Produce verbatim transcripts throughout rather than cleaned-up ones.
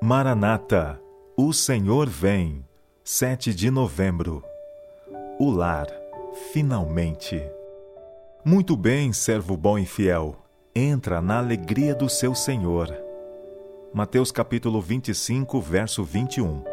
Maranata, o Senhor vem, sete de novembro. O lar, finalmente. Muito bem, servo bom e fiel, entra na alegria do seu Senhor. Mateus capítulo vinte e cinco, verso vinte e um.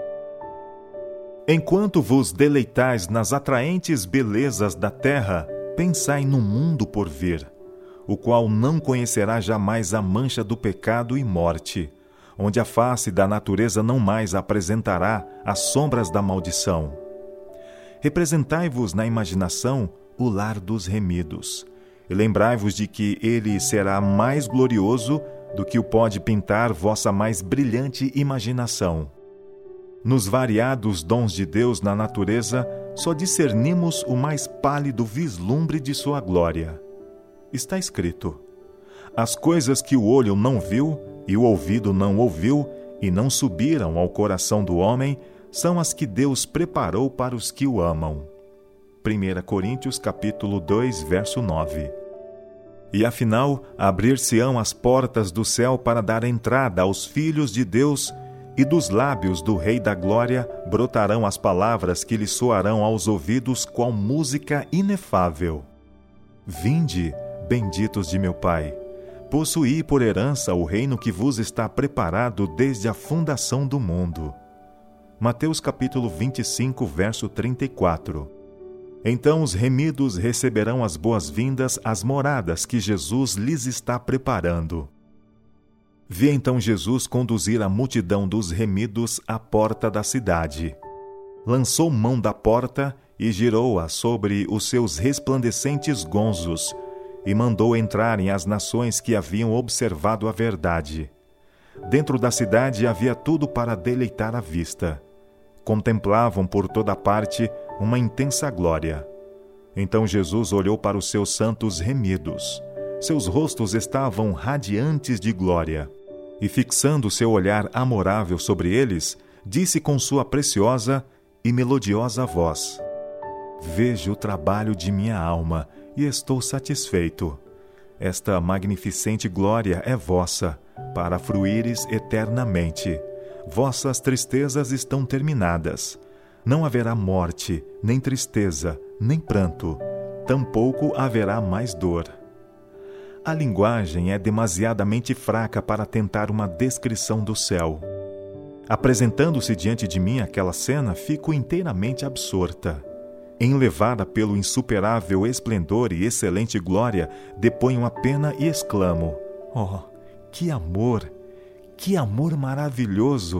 Enquanto vos deleitais nas atraentes belezas da terra, pensai no mundo por vir, o qual não conhecerá jamais a mancha do pecado e morte, onde a face da natureza não mais apresentará as sombras da maldição. Representai-vos na imaginação o lar dos remidos, e lembrai-vos de que ele será mais glorioso do que o pode pintar vossa mais brilhante imaginação. Nos variados dons de Deus na natureza, só discernimos o mais pálido vislumbre de sua glória. Está escrito: as coisas que o olho não viu e o ouvido não ouviu e não subiram ao coração do homem, são as que Deus preparou para os que o amam. primeira Coríntios capítulo dois, verso nove. E afinal, abrir-se-ão as portas do céu para dar entrada aos filhos de Deus, e dos lábios do Rei da Glória brotarão as palavras que lhe soarão aos ouvidos qual música inefável. Vinde, benditos de meu Pai, possuí por herança o reino que vos está preparado desde a fundação do mundo. Mateus capítulo vinte e cinco, verso trinta e quatro. Então os remidos receberão as boas-vindas às moradas que Jesus lhes está preparando. Vi então Jesus conduzir a multidão dos remidos à porta da cidade. Lançou mão da porta e girou-a sobre os seus resplandecentes gonzos, e mandou entrarem as nações que haviam observado a verdade. Dentro da cidade havia tudo para deleitar a vista. Contemplavam por toda parte uma intensa glória. Então Jesus olhou para os seus santos remidos. Seus rostos estavam radiantes de glória. E fixando seu olhar amorável sobre eles, disse com sua preciosa e melodiosa voz: Vejo o trabalho de minha alma e estou satisfeito. Esta magnificente glória é vossa, para fruires eternamente. Vossas tristezas estão terminadas. Não haverá morte, nem tristeza, nem pranto. Tampouco haverá mais dor. A linguagem é demasiadamente fraca para tentar uma descrição do céu. Apresentando-se diante de mim aquela cena, fico inteiramente absorta. Enlevada pelo insuperável esplendor e excelente glória, deponho a pena e exclamo: Oh, que amor! Que amor maravilhoso!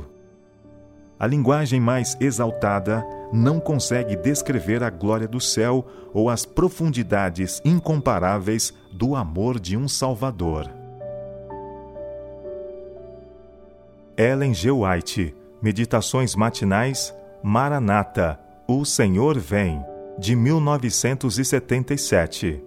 A linguagem mais exaltada não consegue descrever a glória do céu ou as profundidades incomparáveis do amor de um Salvador. Ellen G. White, Meditações Matinais, Maranata, o Senhor vem, de mil novecentos e setenta e sete.